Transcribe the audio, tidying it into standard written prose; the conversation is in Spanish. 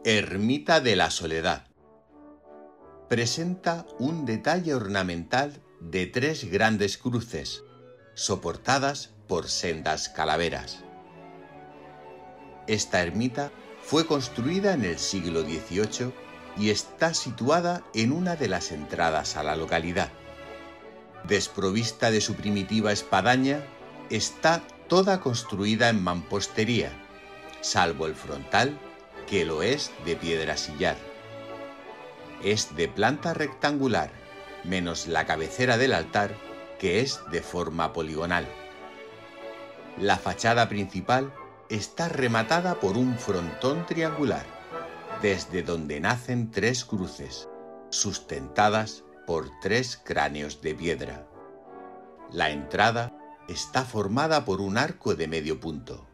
Ermita de la Soledad. Presenta un detalle ornamental de 3 grandes cruces, soportadas por sendas calaveras. Esta ermita fue construida en el siglo XVIII y está situada en una de las entradas a la localidad. Desprovista de su primitiva espadaña, está toda construida en mampostería, salvo el frontal, que lo es de piedra sillar. Es de planta rectangular, menos la cabecera del altar, que es de forma poligonal. La fachada principal está rematada por un frontón triangular, desde donde nacen 3 cruces, sustentadas por 3 cráneos de piedra. La entrada está formada por un arco de medio punto.